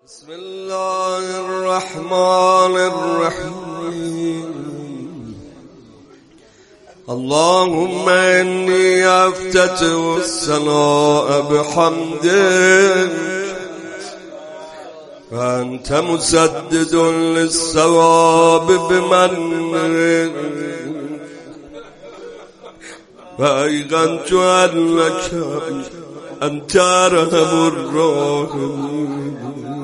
بسم الله الرحمن الرحيم. اللهم إني أفتتح الثناء بحمدك وأنت مسدد للصواب بمنك وأيقنت أنك أنت أرحم الراحمين.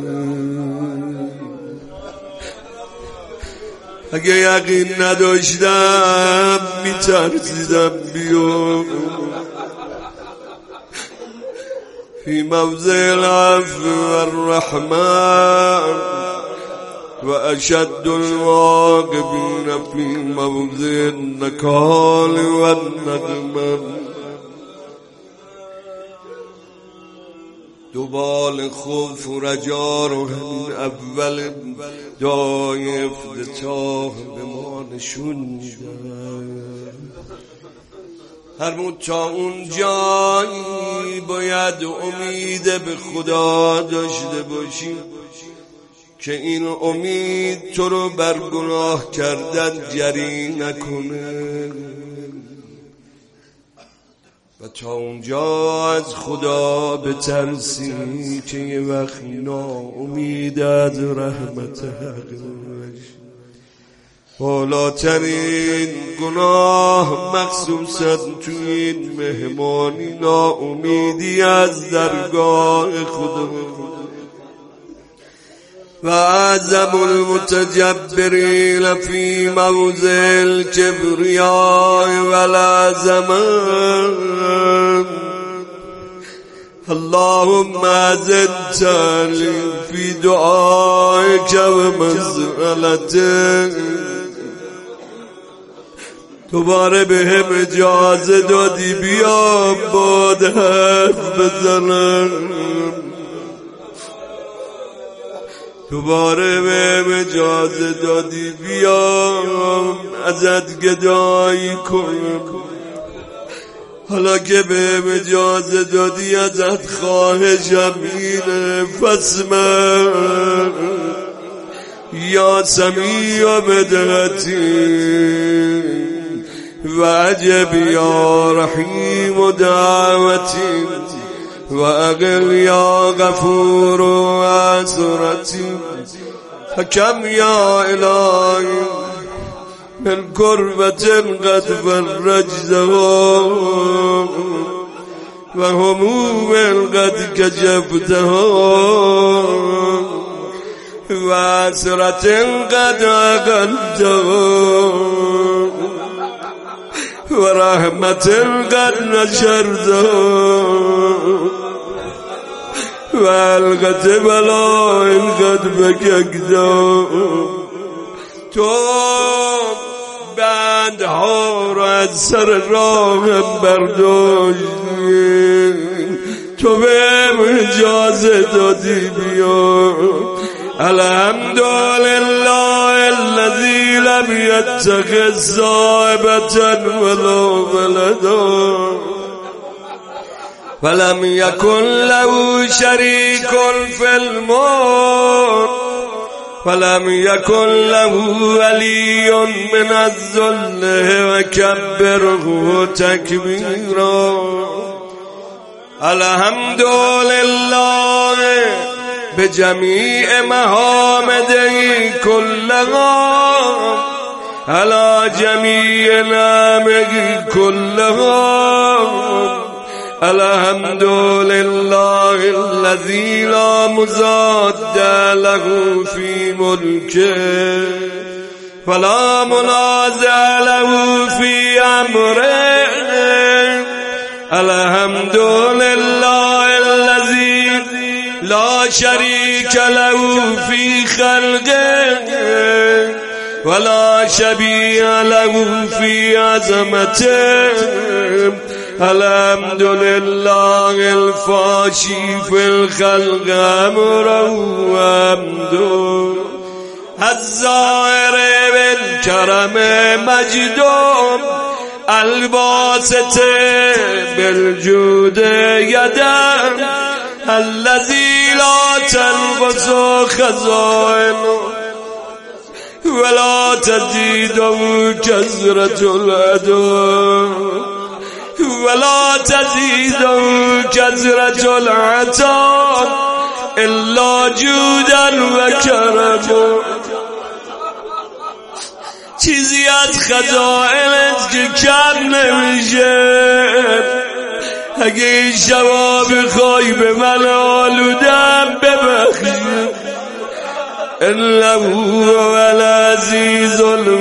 اگه یقین نداشتم میترسیدم بیام فی موضع العفو والرحمن و اشد الواقبین فی موضع النکال والنقمه. دوبال خوف و رجا رو همین اول دعای افتتاح به ما نشون میدن. هرمون تا اون جایی باید امید به خدا داشته باشیم که این امید تو رو بر گناه کردن جری نکنه و تا اونجا از خدا بترسی که یه وقت ناامید از رحمت حق باشی. بالاترین گناه مخصوصا تو این مهمانی ناامیدی از درگاه خدا و اعظم المتجبرین فی موضع الکبریاء والعظمه. اللهم أذنتني في دعائك ومسألتك. دوباره به هم اجازه دادی بیام باد حرف بزنم، دوباره به هم اجازه دادی بیام ازت گدایی کنم. حالا که به هم اجازه دادی ازت خواهشم اینه فاسمع یا سمیع بدعتی و عجب یا رحیم دعوتی و اقل یا غفور و عسرتی. فکم یا الهی من کربة قد فرجتها و هموم قد کشفتها و عسرة قد اقلتها و رحمة قد نشرتها و علقت بلاء قد بککتها. تو بندها را از سر راهم برداشتی، تو بهم اجازه دادی بیام. الحمدلله الذی لم یتخذ صاحبة ولا ولدا ولم یکن له شریک فی الملک ولم یکن له ولی من الذل و کبره تکبیرا. الحمدلله بجمیع محامده کلها علی جمیع نعمه کلها. الحمدلله الذي لا مضاد له في ملكه ولا منازع له في امره. الحمدلله الذي لا شريك له في خلقه ولا شبيه له في عظمته. الحمدلله الفاشي في الخلق امره وحمده الظاهر بالكرم مجده الباسط بالجود يدا الذي لا تنقص خزائنه ولا تزيد كثرة العدو ولا تزيد كثرة العطاء إلا جودا وكرما. چیزی از خزائنت که کم نمیشه، اگه این شبا بخوای به من آلودم ببخشی. انه هو العزیز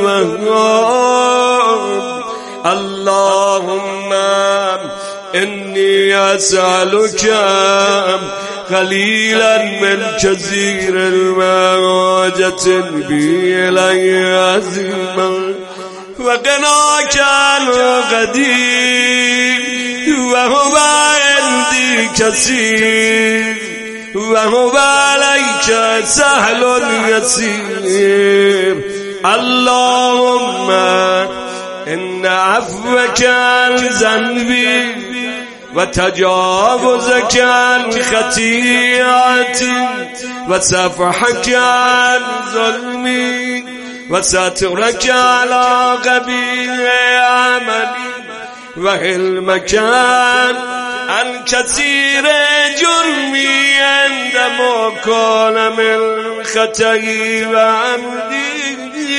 المنان. اللهم انی اسألک قلیلا من کثیر المواجة بی الی عظیما وقناک القدیم وهو عندی کثیر وهو علیک سهل یسیر. اللهم ان عفوک عن ذنبی و تجاوزك عن خطيئتي و صفحك عن ظلمي و سترك على قبيح عملي و علمك عن كثير جرمي عندما كان من خطئي و عمدي.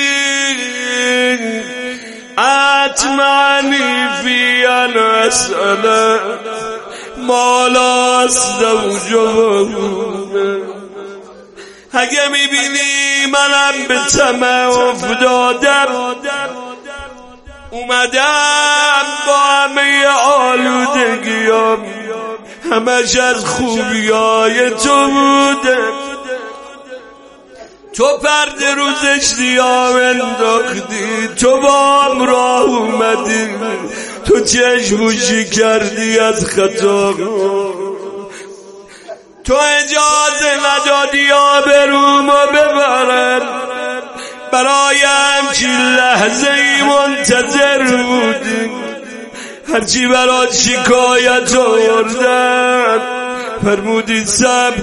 اتمنی فی ان اسأل ما لا استوجبه. اگه میبینی منم به طمع افتادم، اومدم با همه آلودگیام، همش از خوبیای تو بوده، تو پرده رو زشتیام انداختی، تو با هم راه اومدی، تو چشموشی کردی از خطا، تو اجازه ندادی آبرومو ببرن، برای همچین لحظه ای منتظر بودی، هرچی برات شکایت آوردن فرمودی صبر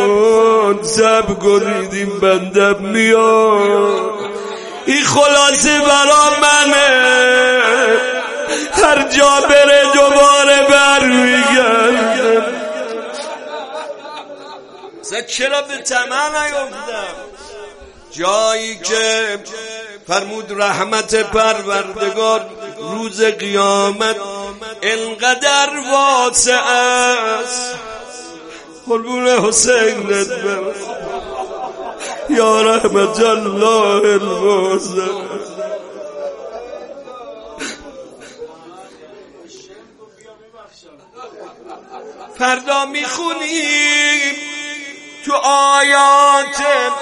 کن این بندم میاد. این خلاصه برا منه، هر جا بره دوباره برمیگردم. چرا به طمع نیفتم؟ جایی که فرمود رحمت پروردگار روز قیامت انقدر واسع است. قربون حسینت برم یا رحمت الله الواسع. فردا میخونیم تو آیات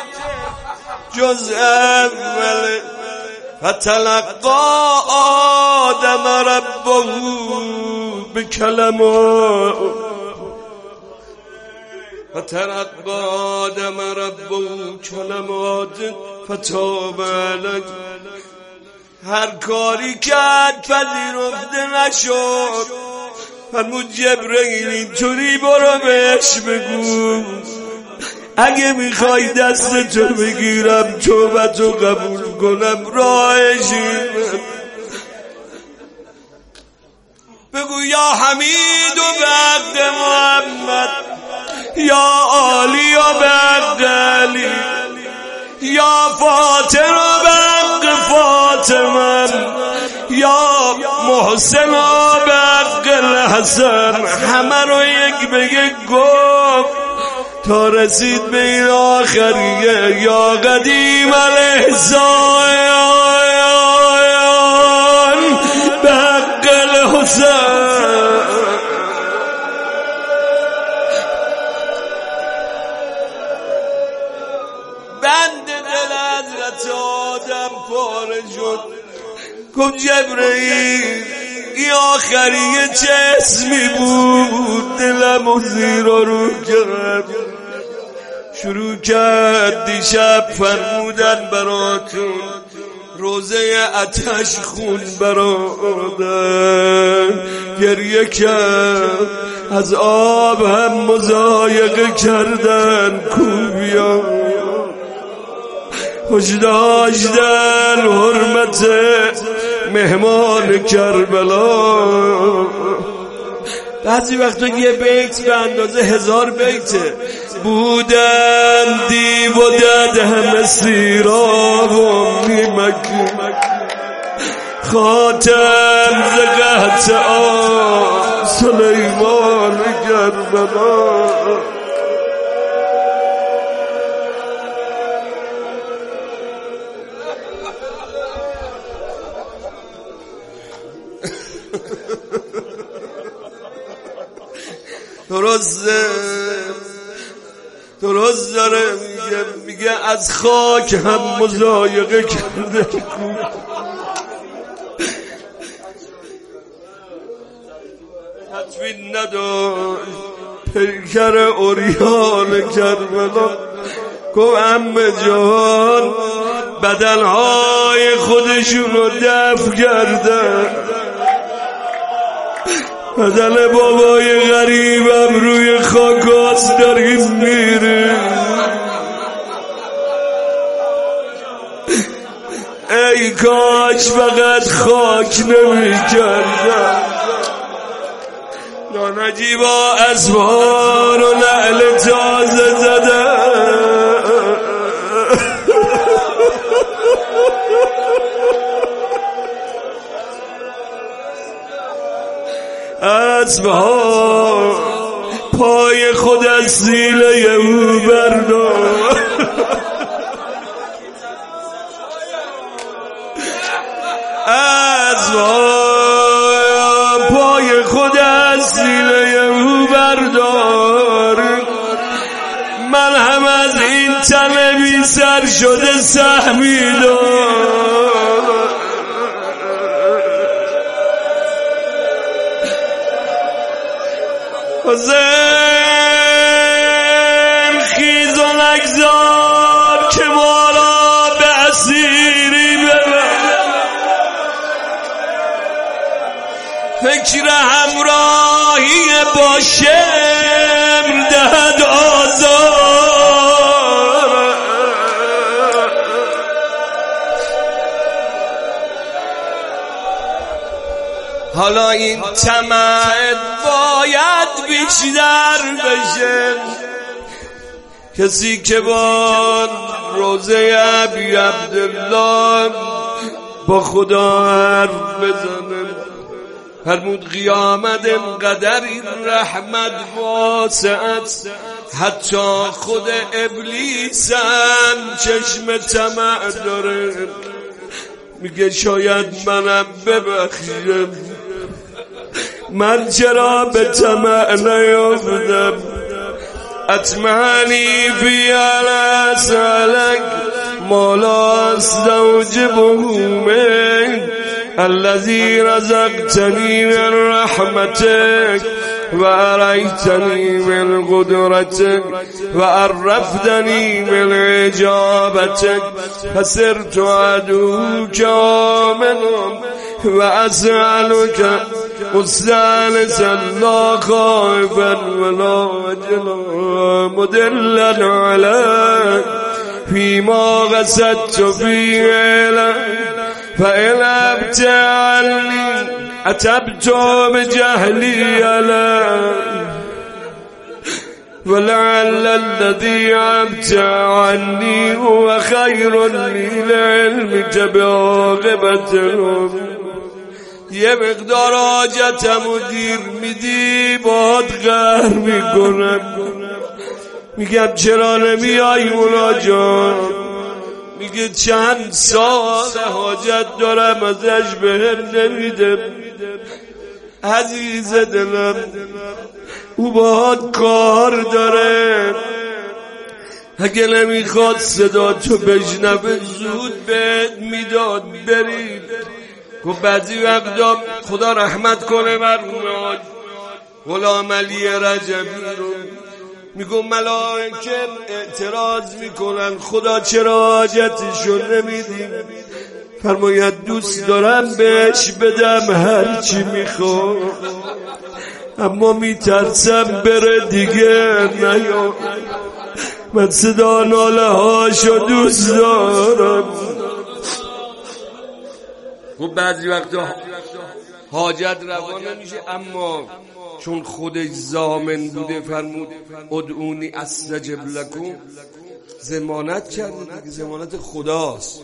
جز اول فتلقا آدم ربه بکلمات فتلقا آدم ربه کلمات فتاب علیه. هر کاری کرد پذیرفته نشد، فرمود جبرئیل اینطوری برو بهش بگو اگه میخوای دست تو بگیرم توبتو قبول کنم راهشی بگو یا حمید و به عبد محمد، یا عالی و به عبد علی، یا فاطر و به حق فاطمه، یا محسن و به حق الحسن. همه رو یک به یک گفت تا رسید به این آخریه یا قدیم الاحسان به حق الحسن. بند دل حضرت آدم پاره شد، گفت جبرئیل این آخریه چه اسمی بود؟ دلم و زیر و رو کرد، شروع کرد دیشب فرمودن براتون روزه آتش خون برادن، گریه کرد از آب هم مضایقه کردن کوبیا خوش داشتن حرمت مهمان کربلا. بعضی وقتا یه بیت به اندازه 1000 بیته. بودن دیو و دد همه سیراب و نیمک خاتم زقت آن سلیمان کربلا. درست داره میگه از خاک هم مضایقه کرده تطوین نداشت پیکر اوریان کربلا. گفت عمه جان بدنهای خودشون رو دفن کردن، بدن بابای غریبم روی خاکاست داریم میره. ای کاش فقط خاک نمی کردم. نجیبا اسوار و لعل تازه زدن، اسبها پای خود از سیله او بردار. اسبها پای خود از سیله او بردار. من هم از این تن بی سر شده سهمی دار. حسین خیز و نگذار که ما را به اسیری ببر. فکر همراهی با شمر دهد آزار. حالا این طمع باید بیشتر بشه. کسی که با روزه ابی عبدالله با خدا حرف بزنه، فرمود قیامت انقدر این رحمت واسعت حتی خود ابلیس هم چشم طمع داره. میگه شاید منم ببخشم، من چرا به طمع نیافتم. اطمعنی فی الاسالک ما لا استوجبه منک الذي رزقتني من رحمتك وأريتني من قدرتك وعرفتني من إجابتك فصرت عدوك آمنا وأسألك مستانسا لا خائفا ولا وجلا مدلا عليك فيما قصدت فيه لك فإن أبت عني أتبت بجهلي عليك ولعل الذي أبت عني هو خير لي لعلمك بعاقبتهم. یه مقدار حاجتمو دیر میدی باهات قهر میکنم. میگم چرا نمیای مناجات؟ میگه چند سال حاجت دارم ازش بهم نمیده. عزیز دلم او باهات کار داره، اگه نمیخواد صدا تو بشنوه زود بهت میداد بری. گفت بعضی وقتا خدا رحمت کنه مرحوم غلام علی رجبی رو، میگم ملائکه اعتراض میکنن خدا چرا حاجتشو نمیدی؟ فرماید دوست دارم بهش بدم هرچی میخواد. اما میترسم بره دیگه نیا. من صدا ناله هاشو دوست دارم. خب بعضی وقتا حاجت روا نمیشه، اما چون خودش ضامن بوده فرمود ادعونی استجب لکم، ضمانت کرده دیگه، ضمانت خداست.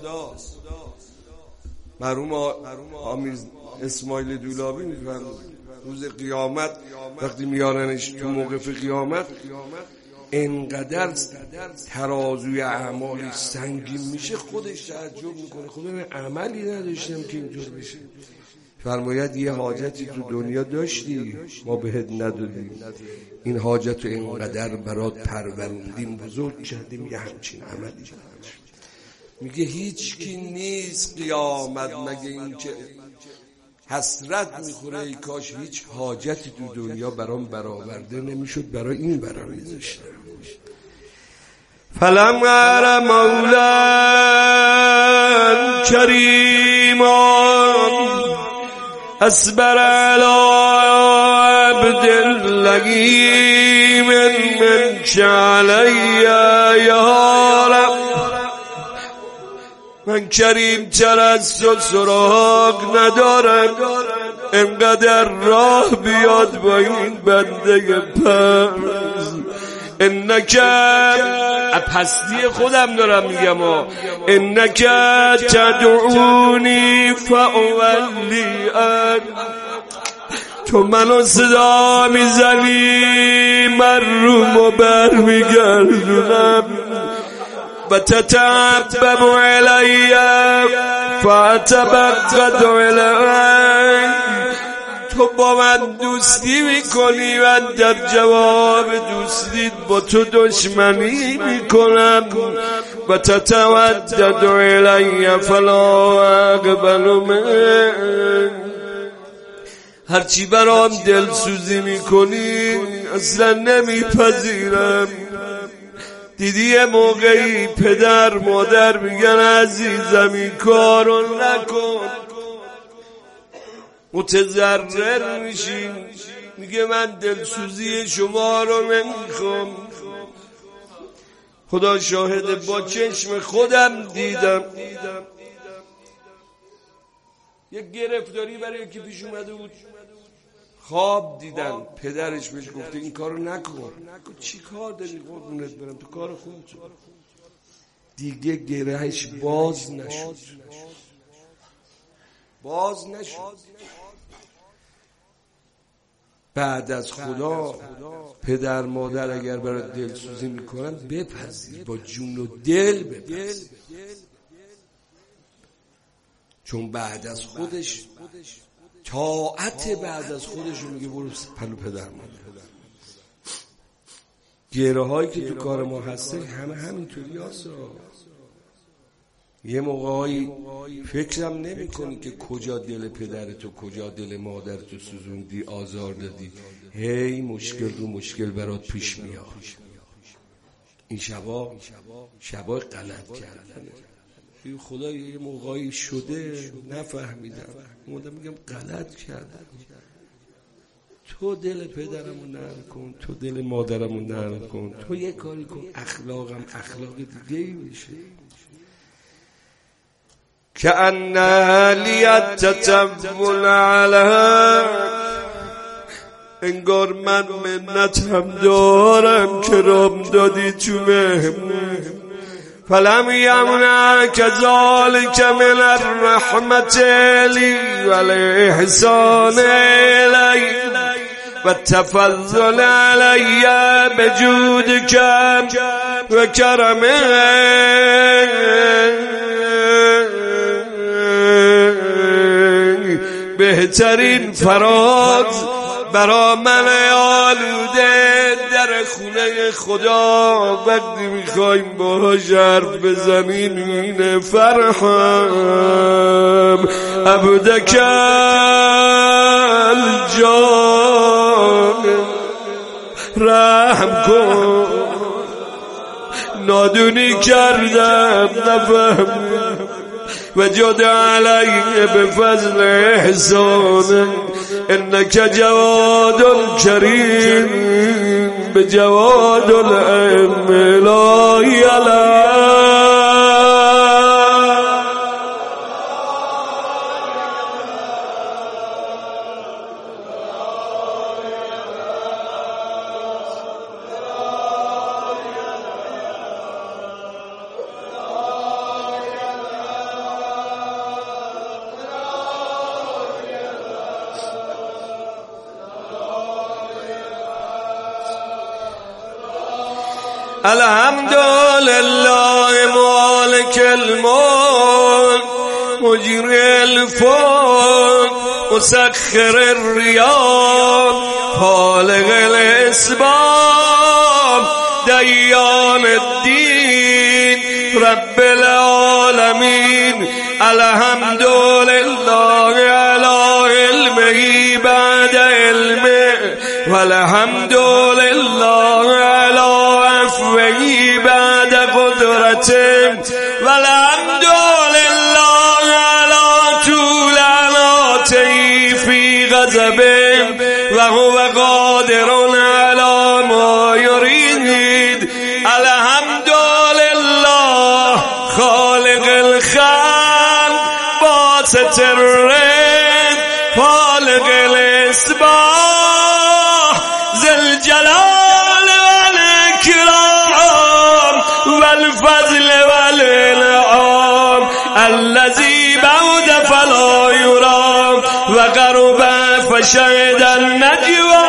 مرحوم آمیر اسماعیل دولابی میفرمود روز قیامت وقتی میارنش تو موقف قیامت انقدر ترازوی اعمالش سنگین میشه خودش تعجب میکنه، خدا من عملی نداشتم که اینطور بشه. فرماید یه حاجتی تو دنیا داشتی ما بهت ندادیم، این حاجت رو اینقدر برات پروروندیم بزرگ کردیم یه همچین عملی. میگه هیچ کی نیست قیامت مگه این که حسرت میخوره ای کاش هیچ حاجتی تو دنیا برام برآورده نمیشد، برای این برآورداشتم. فلم ار مولا کریمان اصبر علی عبد لگیم من علی یا رب. من کریم تر از تو سراغ ندارم، انقدر راه بیاد با این بنده پس. انک پستی خودم دارم میگم انک تدعونی فاولی ان، تو منو صدا میزنی من رومو بر میگردونم و تتعبب علی فاتبقد علی، تو با من دوستی میکنی من در جواب دوستیت با تو دشمنی میکنم. و تتودد علی فلا اقبل من، هرچی برام دلسوزی میکنی اصلا نمیپذیرم. دیدی یه موقعی پدر مادر میگن عزیزم این کارو نکن، متضرر میشین، میگه من دلسوزی شما رو نمیخوام. خدا شاهد با چشم خودم دیدم یک گرفتاری برای یکی پیش اومده بود، خواب دیدن پدرش بهش گفته این کارو نکن. چی کار داری قربونت برم تو کار خودت. دیگه گرهش باز نشد. بعد از خدا پدر مادر اگر برای دلسوزی میکنن بپذیر، با جون و دل بپذیر، چون بعد از خودش طاعت بعد از خودش رو میگه برو پلو پدر مادر. گره هایی که تو کار ما هسته همینطوری هست. یه موقعی فکرم نمی کنی که کجا دل پدرتو کجا دل مادرتو سوزوندی، آزار دادی، هی مشکل رو مشکل برات پیش میاد. این شبا غلط کردن. خدا یه موقعی شده نفهمیدم، اومدم میگم غلط کردم. تو دل پدرمو نرم کن، تو دل مادرمو نرم کن، تو یه کاری کن اخلاقم اخلاق دیگه میشه. کأن لیت تتول علیها، انگار من منتم دارم که رام دادی تو مهمون. فلم یمنعک ذلک من الرحمت لی و الاحسان الی و التفضل علی بجودک و کرمک. بهترین فراز برا من آلوده در خونه خدا وقتی میخوایم باهاش حرف بزنیم اینه فرحم عبدک الجان، رحم کن نادونی کردم نفهم و جد علیه به فضل احسان. انك جواد كريم بجواد الأم لا يلا. الحمد لله مالك الملك مجري الفلك مسخر الرياح خالق الأسباب ديان الدين رب العالمين. الحمد لله على علمه بعد علمه والحمد لله على عفوه بعد قدرته والحمد لله على طول عناته في غضبه وهو قادر على ما يريد. الحمد لله خالق الخلق باسط الرزق خالق الإصباح ذي الجلال والإكرام والفضل والإنعام الذي بعد فلا يرام وقرب فشهد النجوى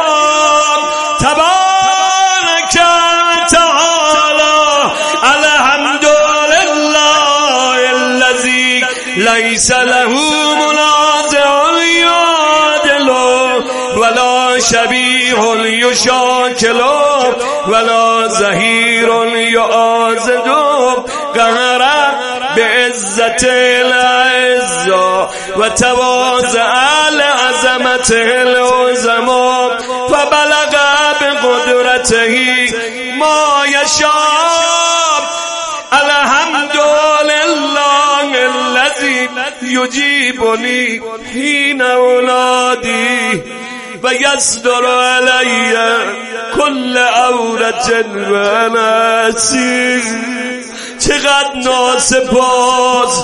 تبارك وتعالى. الحمد لله الذي ليس له منازع يعادله ولا شبيه يشاكله ولا زهير يعازده قهر بعزة العزة وتواضع لعظمته العظمى فبلغ بقدرته ما يشاء. الحمد لله الذي يجيبني حين أولادي ويصدر علي كل عورة وأنا أسير. چقدر ناسپاس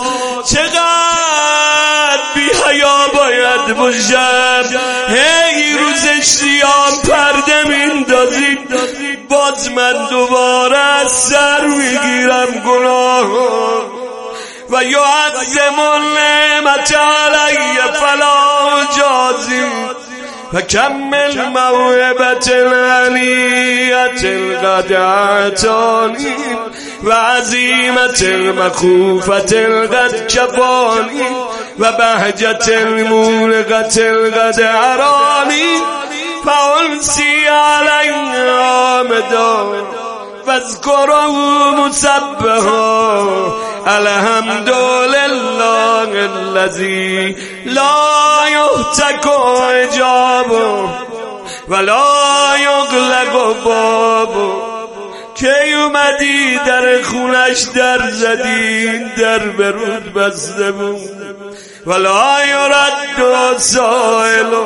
چقدر بی حیا باید باشم. هی روز شیام پرده میندازید باز من دوباره از سر میگیرم گناه و یعظم النعمت علی فلا جازی و کمل موهبت العلیت القدعتانی و عظیمت المخوفت القد کفانی و بهجت المولقت القد عرانی فانسی علی آمدا فاذكره مسبحا. الحمد لله الذي لا يهتك حجابه ولا یغلق بابه. کی اومدی در خونش در زدی در برود بسته بود ولا یرد سائله.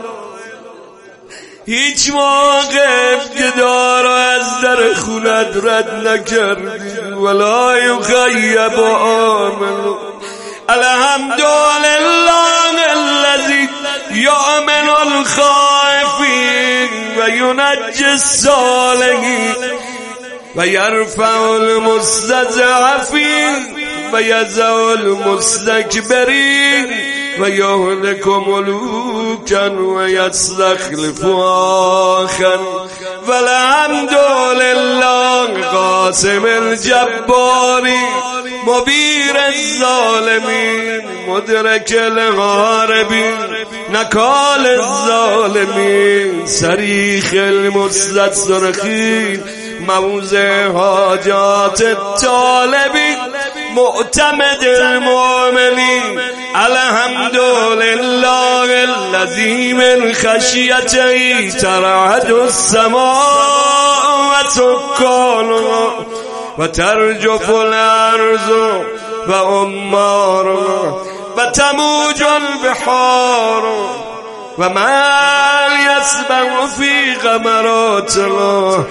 هیچ موقع گدار از در خونت رد نکردی ولا یخیب آمل. الحمد لله الذي یؤمن الخائفین و ینجی الصالحین و یرفع المستضعفین و یضع المستكبرین و یهلک ملوکا و یستخلف آخر. والحمد لله قاسم الجباری مبیر الظالمین مدرک الغاربین نکال الظالمین صریخ المستصرخین موضع حاجات الطالبین معتمد المؤمنین. الحمد لله الذي من خشيته ترعد السماء وسكانها وترجف الأرض وأمارها وتموج البحار و من یسبح فی غمرات الله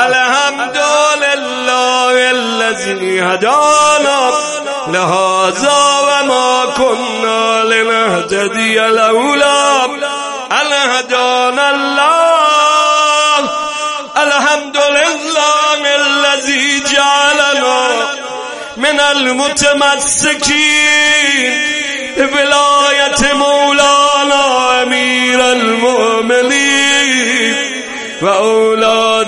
الحمدلله الذی هدانا لهذا و ما كنا لنهتدی لولا ان هدانا الله الحمدلله الذی جعلنا من المتمسکین بولایت مولانا امیر المؤمنین و اولاد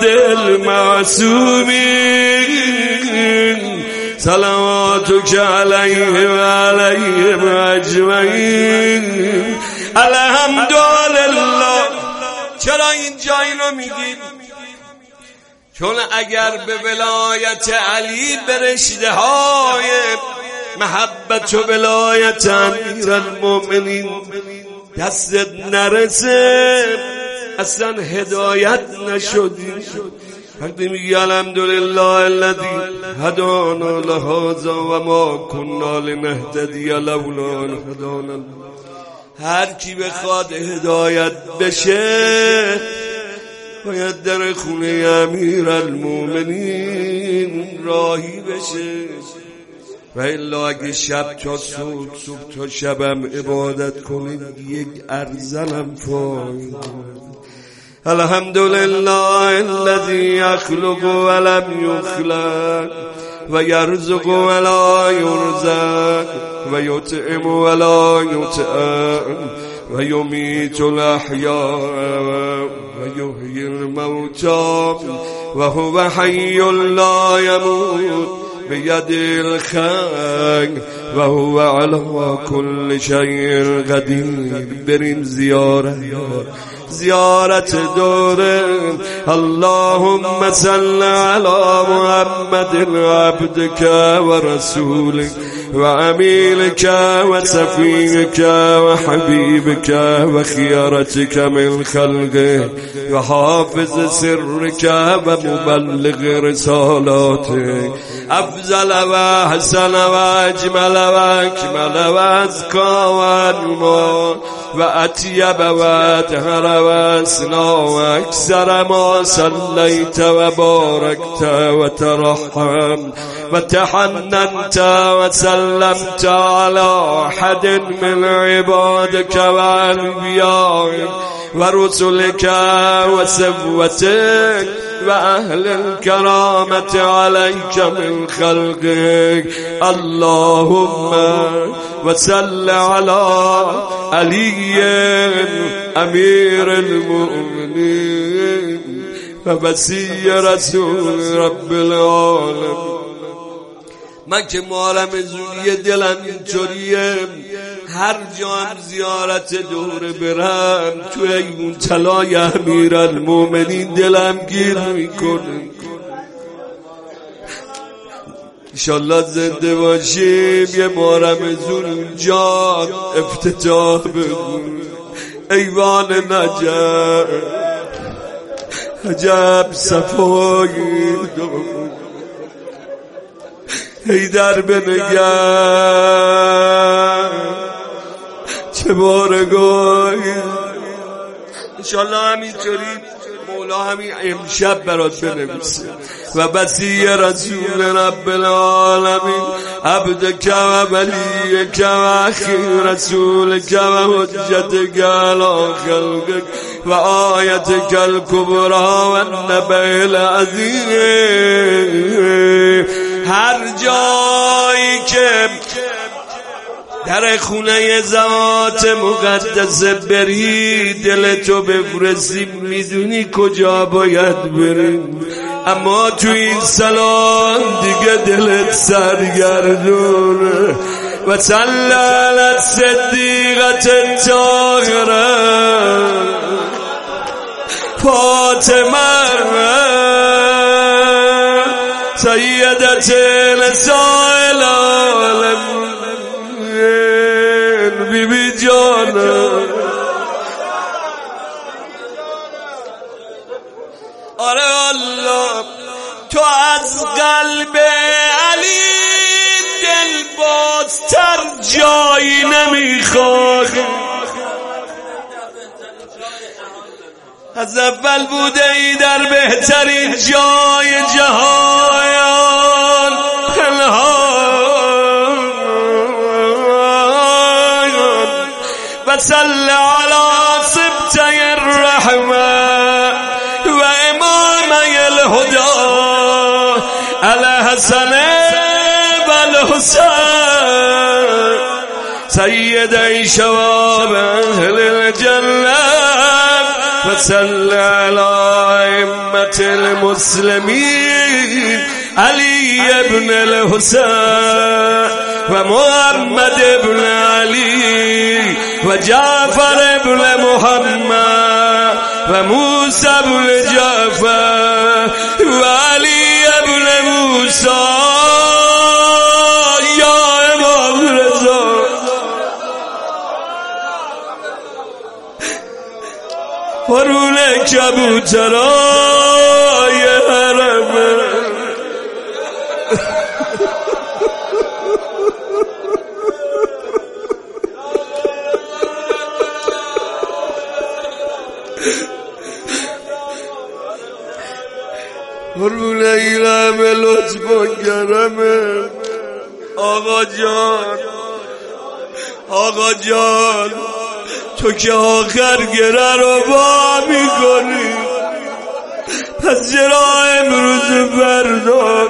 المعصومین صلواتک علیه و علیهم اجمعین. الحمدلله. چرا اینجا اینو میگیم؟ چون اگر به ولایت علی به رشته های محبت و ولایت امیر المؤمنین دستت نرسه اصلا هدایت نشدی. وقتی میگی الحمدلله الذی هدانا لهذا و ما كنا لنهتدی لولا ان هدانا الله. هر کی بخواد هدایت بشه باید در خونه امیر المؤمنین راهی بشه، و الا اگه شب تا صبح تا شبم عبادت کنید یک ارزنم فاید. الحمدلله الذی یخلق ولم یخلق و یرزق ولا یرزق و یطعم ولا یطعم و یمیت الاحیاء و یحیی الموتی و هو حی لا یموت بید الخیر و هو علی کل شیء قدیر. بریم زیارت دوره. اللهم صل علی محمد عبدك و رسولك و امینك و صفیك و حبیبك و خیارتك من خلقه و حافظ سرك و مبلغ رسالاتك افضل و احسن و اجمل و اکمل و ازکا و انما و اطیب و اطهر و اسنا و اکثر ما صلیت و بارکت و ترحم و تحننت و سلمت على احد من عبادك و انبیائك و رسلك و صفوتك و اهل الكرامة عليك من خلقك. اللهم و صل على علی امیر المؤمنین و وصی رسول رب العالمین. من که معلم زوری دلم اینطوریه، هر جا زیارت دوره برم تو ایمون طلای امیر المؤمنین دلم گیر میکنه. انشالله زنده باشیم یه محرم زون اونجا افتتاح بگون. ایوان نجف عجب صفایی حیدر بنگر چه بارگاهی. انشالله همینطوری مولا همین امشب برات بنویسه. و وصی رسول رب العالمین عبدک و ولیک و اخی رسولک و حجتک علی خلقک و آیتک الکبری و النبأ العظیم. هر جایی که در خونه ذات مقدس بری دلتو بفرستی میدونی کجا باید بریم، اما تو این سالن دیگه دلت سرگردونه. و صلی علی الصدیقة الطاهرة فاطمه سیدة نساء العالمین بی بی جانا. آره الله تو از قلب علی دل بازتر جایی نمیخواد. از اول بوده ای در بهترین جای جهان، و صل علی سبطی الرحمه و امامی الهدى الحسن و الحسین سیدی شباب اهل الجنه و صل علی ائمة المسلمین علی ابن الحسین و محمد ابن علی و جعفر ابن محمد و موسی ابن جعفر و علی ابن موسی یا امام رضا فرون کبوترای حرم فرون ایرم لطف و کرمه. آقا جان تو که آخر گره رو با میکنی، پس چرا امروز فردا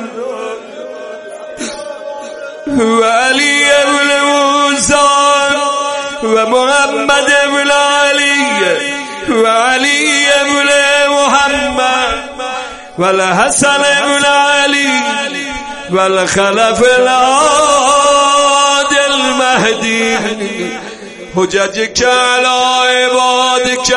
و علی ابن موسی و محمد ابن علی و علی ابن محمد و الحسن ابن علی و الخلف العاد المهدی حججك على عبادك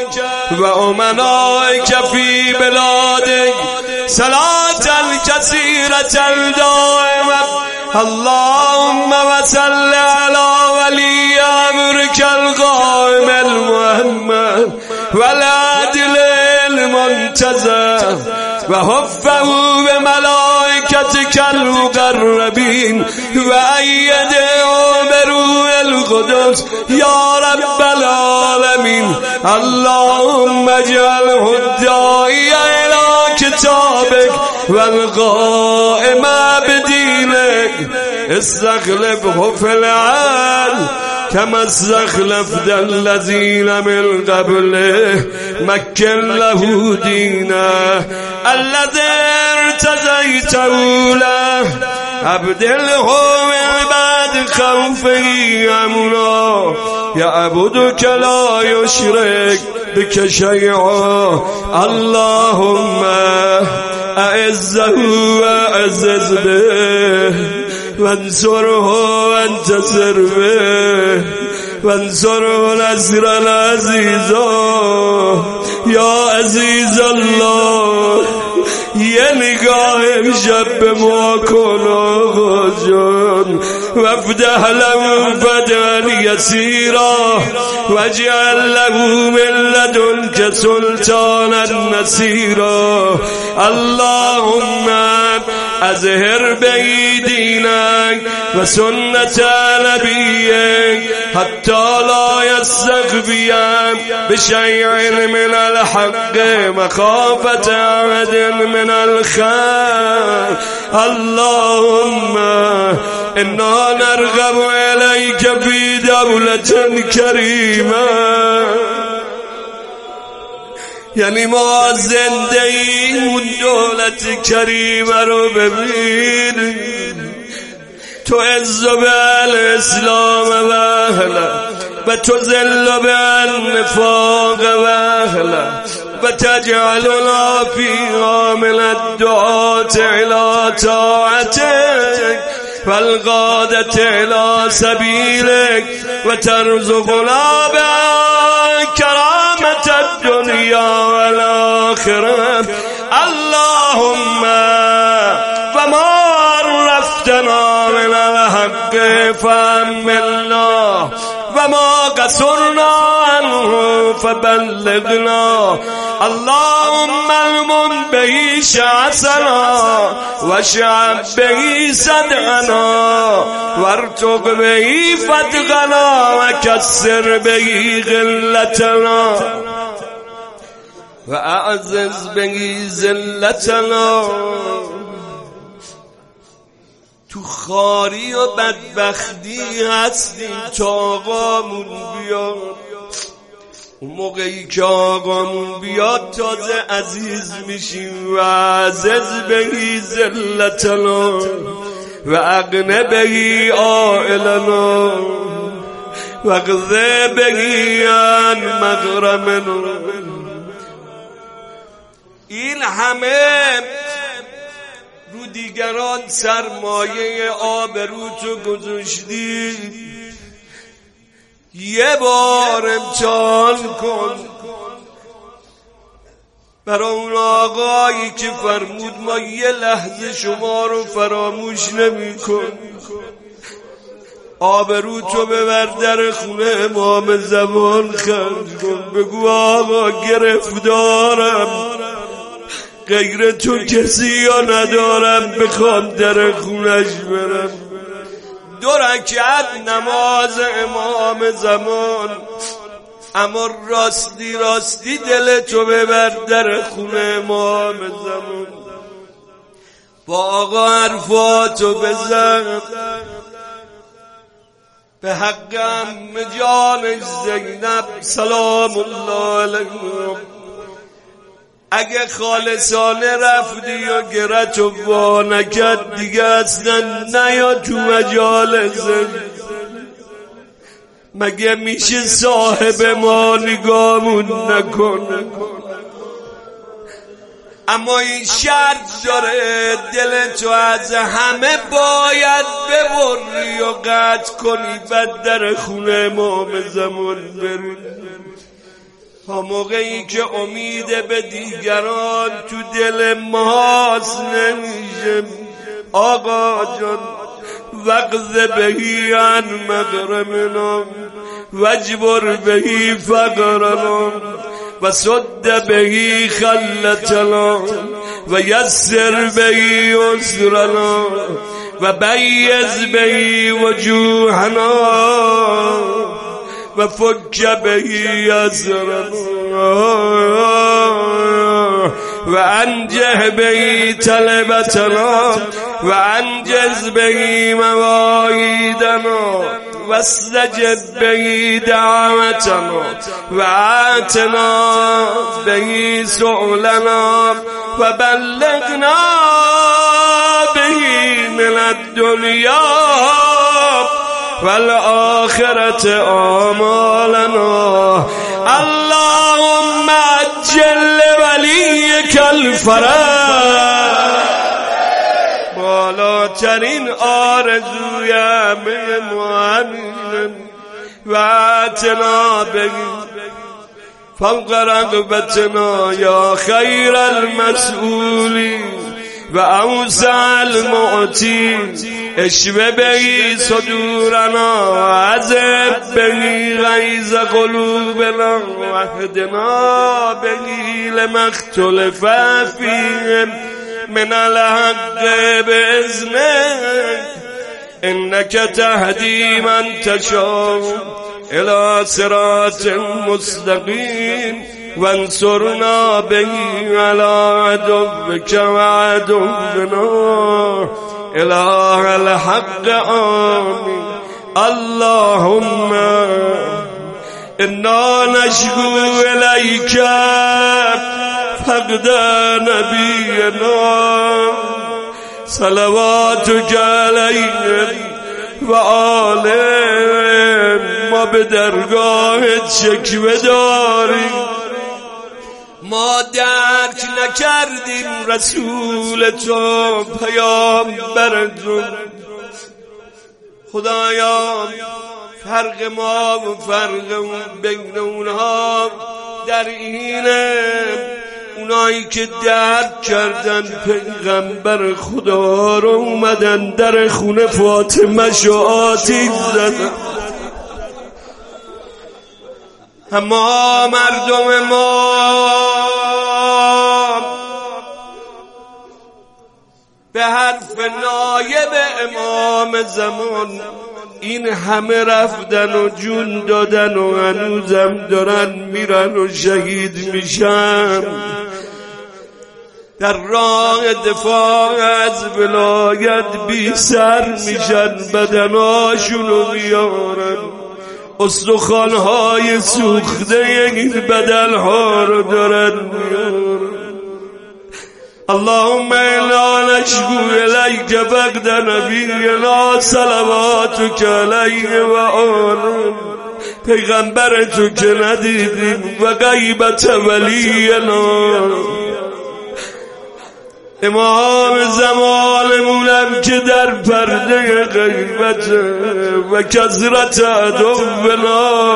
وأمنائك في بلادك صلاة كثيرة دائمة. اللهم وصل على ولي أمرك القائم المحمد والعدل المنتظر وحفه بملائكتك المقربين وأيده بروح القدس يا رب العالمين. اللهم اجعله الداعي إلى كتابك والقائم بدينك استخلفه في العالم كما استخلفت الذين من قبله مكن له دينه الذي ارتضيته له أبدله من بعد خوفه أمنا يعبدك لا يشرك بك شيئا. اللهم أعزه وأعزز به وانصره وانتصر به وانصره نصرا عزيزا يا عزيز الله. یه نگاه امشب به ما کن آقا جان وافتح له فتحا یسیرا واجعل له من لدنک سلطانا نصیرا. اللهم اظهر به دینک و سنت نبیک حتی لا یستخفیم بشیء من الحق مخافة احد من الخير. اللهم انا نرغب اليك في دولة كريمة. یعنی ما زنده ایم اون دولت کریمه رو ببین. تو عز بالاسلام و اهله و تو ذل بالنفاق و اهله و تجعلنا فيها من الدعاة إلى طاعتك والقادة إلى سبيلك وترزقنا بكرامة الدنيا والآخرة. اللهم وما عرفتنا من الحق فأملنا وما قصرنا عنه فبلغنا. اللهم المن به شعثنا وشعب به صدقنا وارتق به فتقنا وكسر به غلتنا. و اعزز بهی ذلتنا. تو خاری و بدبختی هستیم تا آقامون بیاد. اون موقعی که آقامون بیاد تازه عزیز میشیم. و اعزز بهی ذلتنا و اغنه بهی عائلنا و اغذه بهی عن مغرمنا. این همه رو دیگران سرمایه آبروتو گذاشتی، یه بار امتحان کن برای اون آقایی که فرمود ما یه لحظه شما رو فراموش نمی کن. آبروتو ببر در خونه امام زمان خرج کن، بگو آقا گرفتارم، غیر تو کسی یا ندارم بخوام در خونش برم. 2 رکعت نماز امام زمان، اما راستی راستی دلتو ببر در خونه امام زمان. با آقا حرفاتو بزن به حق ام جانش زینب سلام الله علیه. اگه خالصانه رفتی و گرتو وا نکرد دیگه اصلا نیا تو مجالس. مگه میشه صاحب ما نگامون نکنه؟ اما این شرط داره دلتو از همه باید ببری و قطع کنی، بعد در خونه امام زمان بری. تا موقعی که امید به دیگران تو دل ماست نمیشه. آقا جان وقذ بهی عن مغرمنا واجبر بهی فقرنا و صد بهی خلتنا و یسر بهی یسرنا و بیز بهی وجوهنا و فک بهی ازرنا و انجح بهی طلبتنا و انجز بهی مواعیدنا و استجب بهی دعوتنا و آتنا بهی سؤلنا و بلغنا بهی من الدنیا والآخرة آمالنا. اللهم عجل وليك الفرج. بالاترین آرزوی همه ما همینه. و آتنا بهی فوق رغبتنا یا خیر المسئولین و اوسع المعطین. اشوه بهی صدورنا و عذب بهی غیظ قلوبنا و اهدنا بهی لما اختلف فیه من الحق باذنک انک تهدی من تشاء الى صراط مستقیم وانصرنا بهی علی عدوک و عدونا اله الحق آمین. اللهم انا نشکو الیک فقد نبینا صلواتک علیه و آله. ما به درگاهت شکوه داریم، ما درک نکردیم رسول تو پیامبرتون. خدایا فرق ما و فرق بین اونها در اینه، اونایی که درک کردن پیغمبر خدا رو اومدن در خونه فاطمه شو آتیش زدن. اما مردم ما به حرف نایب امام زمان این همه رفتن و جون دادن و هنوزم دارن میرن و شهید میشن در راه دفاع از ولایت بی سر میشن، بدناشونو میارن، استخوان‌های سوخته این بدنها رو دارن میارن. اللهم انا نشکو الیک فقد نبینا صلواتک علیه و آله، پیغمبر تو که ندیدیم و غیبت ولینا، امام زمانمونم که در پرده غیبت و کثرت عدونا،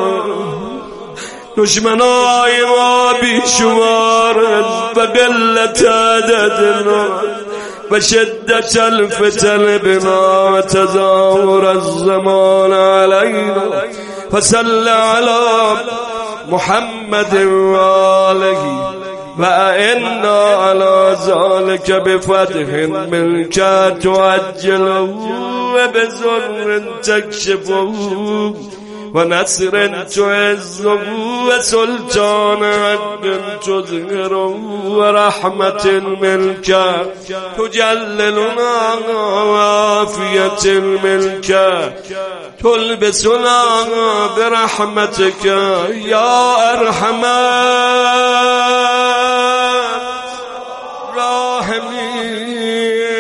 دشمنای ما بیشمارن و قلت عددنا و شدت الفتن بنا و تظاهر الزمان علینا، فصل علی محمد و آله و اعنا علی ذلك بفتح منك تعجله و بزر تکشفه و نصر تعزه و سلطان عدل تظهره و رحمت منك تجللنا و عافیت منك تلبسنا برحمتك یا ارحم الراحمین.